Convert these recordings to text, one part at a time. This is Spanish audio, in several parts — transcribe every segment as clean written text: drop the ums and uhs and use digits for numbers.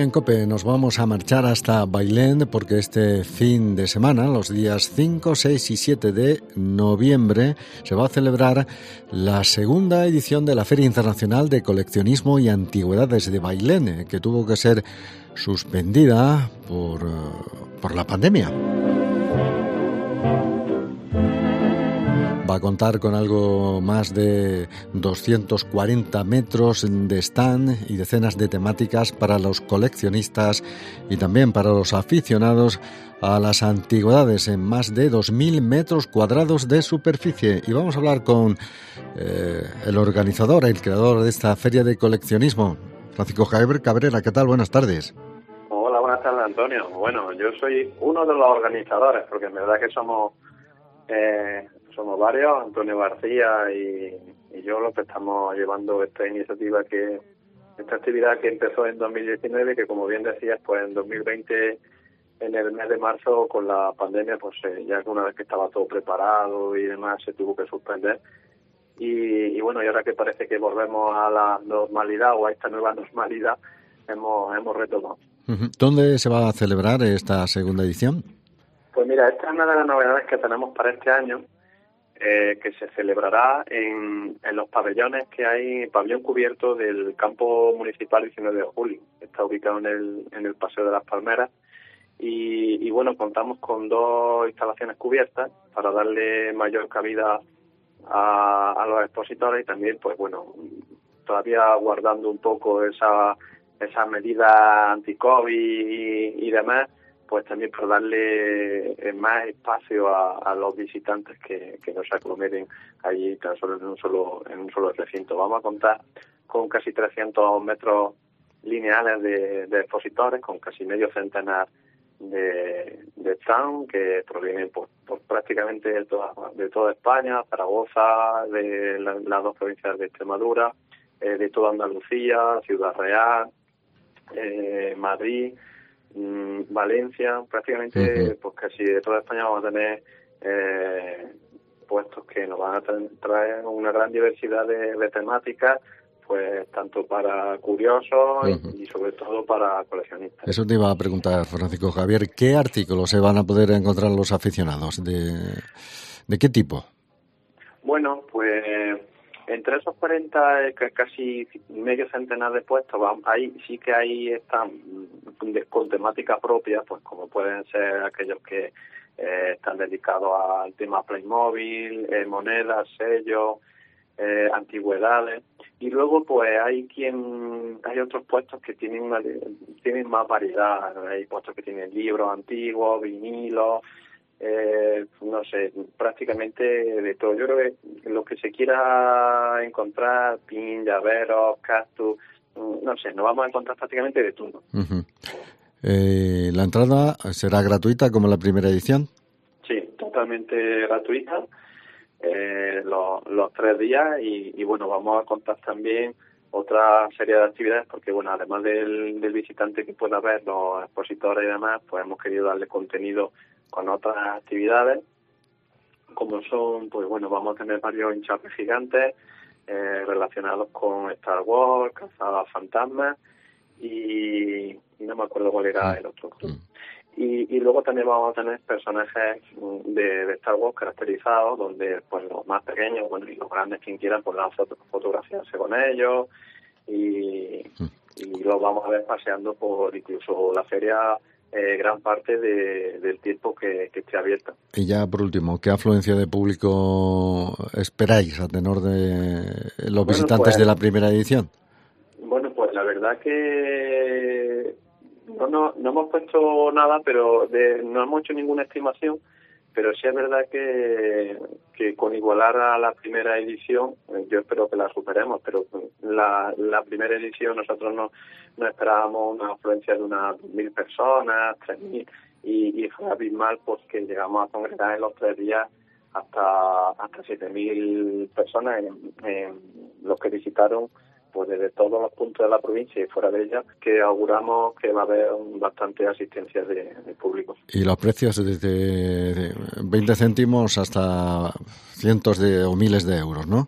en COPE nos vamos a marchar hasta Bailén porque este fin de semana, los días 5, 6 y 7 de noviembre, se va a celebrar la segunda edición de la Feria Internacional de Coleccionismo y Antigüedades de Bailén, que tuvo que ser suspendida por la pandemia. Va a contar con algo más de 240 metros de stand y decenas de temáticas para los coleccionistas y también para los aficionados a las antigüedades en más de 2.000 metros cuadrados de superficie. Y vamos a hablar con el organizador, el creador de esta feria de coleccionismo, Francisco Javier Cabrera. ¿Qué tal? Buenas tardes. Hola, buenas tardes, Antonio. Bueno, yo soy uno de los organizadores, porque en verdad que somos varios, Antonio García y yo, los que estamos llevando esta actividad que empezó en 2019, que como bien decías, pues en 2020, en el mes de marzo, con la pandemia, pues ya una vez que estaba todo preparado y demás, se tuvo que suspender. Y bueno, y ahora que parece que volvemos a la normalidad o a esta nueva normalidad, hemos retomado. ¿Dónde se va a celebrar esta segunda edición? Pues mira, esta es una de las novedades que tenemos para este año, que se celebrará en los pabellones que hay, pabellón cubierto del campo municipal 19 de julio. Está ubicado en el Paseo de las Palmeras y bueno, contamos con 2 instalaciones cubiertas para darle mayor cabida a los expositores y también, pues bueno, todavía guardando un poco esas medidas anti-COVID y demás, pues también para darle más espacio a los visitantes que no se aglomeren allí tan solo en un solo recinto. Vamos a contar con casi 300 metros lineales de expositores, con casi medio centenar de stand que provienen por prácticamente de toda España, Zaragoza, de las 2 provincias de Extremadura, de toda Andalucía, Ciudad Real, Madrid, Valencia, prácticamente pues casi de toda España vamos a tener puestos que nos van a traer una gran diversidad de temáticas, pues tanto para curiosos y sobre todo para coleccionistas. Eso te iba a preguntar, Francisco Javier, ¿qué artículos se van a poder encontrar los aficionados? ¿De qué tipo? Bueno, pues entre esos 40, casi medio centenar de puestos, ahí sí que ahí están con temática propia, pues como pueden ser aquellos que están dedicados al tema Playmobil, monedas, sellos, antigüedades, y luego pues hay otros puestos que tienen más variedad. Hay puestos que tienen libros antiguos, vinilos, no sé, prácticamente de todo. Yo creo que lo que se quiera encontrar, pin, llaveros, cactus, no sé, nos vamos a encontrar prácticamente de todo. ¿La entrada será gratuita como la primera edición? Sí, totalmente gratuita, los 3 días y bueno, vamos a contar también otra serie de actividades porque bueno, además del visitante que pueda ver, los expositores y demás, pues hemos querido darle contenido con otras actividades, como son, pues bueno, vamos a tener varios hinchapes gigantes relacionados con Star Wars, cazadas fantasmas y no me acuerdo cuál era el otro. Y luego también vamos a tener personajes de Star Wars caracterizados, donde pues los más pequeños, bueno, y los grandes quien quieran, pues van a fotografiarse con ellos y los vamos a ver paseando por incluso la feria gran parte del tiempo que esté abierta. Y ya por último, ¿qué afluencia de público esperáis a tenor de los visitantes de la primera edición? Bueno, pues la verdad que no hemos puesto nada, pero no hemos hecho ninguna estimación, pero sí es verdad que con igualar a la primera edición, yo espero que la superemos, pero la primera edición nosotros no esperábamos una afluencia de unas 2.000 personas, 3.000, y fue abismal porque llegamos a congregar en los 3 días hasta 7.000 personas en los que visitaron pues desde todos los puntos de la provincia y fuera de ella, que auguramos que va a haber bastante asistencia de público. Y los precios desde 20 céntimos hasta cientos o miles de euros, ¿no?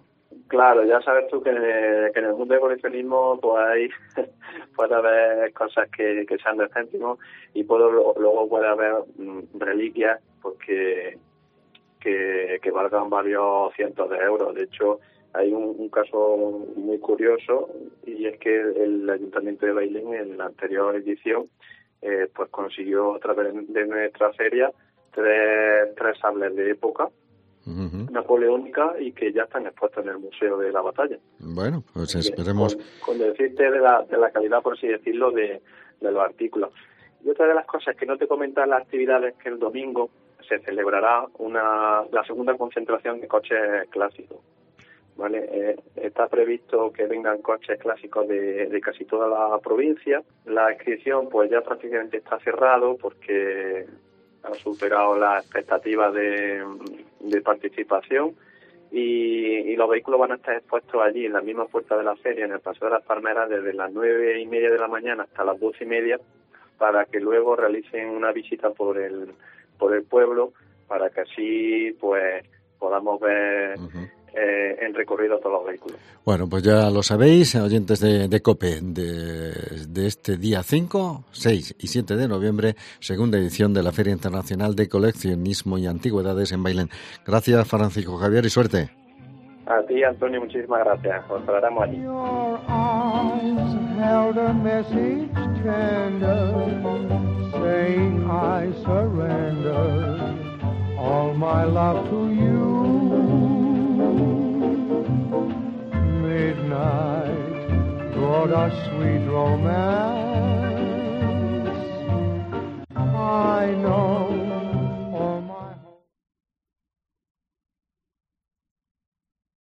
Claro, ya sabes tú que en el mundo del coleccionismo pues hay puede haber cosas que sean de céntimos y luego puede haber reliquias porque que valgan varios cientos de euros. De hecho, hay un caso muy curioso, y es que el Ayuntamiento de Bailén en la anterior edición pues consiguió a través de nuestra feria tres sables de época napoleónica y que ya están expuestos en el Museo de la Batalla. Bueno, pues esperemos. Con decirte de la calidad, por así decirlo, de los artículos. Y otra de las cosas que no te comentan las actividades, que el domingo se celebrará la segunda concentración de coches clásicos. ¿Vale? Está previsto que vengan coches clásicos de casi toda la provincia. La inscripción pues ya prácticamente está cerrado porque ha superado las expectativas de participación y los vehículos van a estar expuestos allí en la misma puerta de la feria, en el Paseo de las Palmeras, desde las 9:30 de la mañana hasta las 12:30, para que luego realicen una visita por el pueblo, para que así pues podamos ver en recorrido todos los vehículos. Bueno, pues ya lo sabéis, oyentes de COPE, de este día 5, 6 y 7 de noviembre, segunda edición de la Feria Internacional de Coleccionismo y Antigüedades en Bailén. Gracias, Francisco Javier, y suerte. A ti, Antonio, muchísimas gracias. Os esperaremos allí. Midnight brought us sweet romance.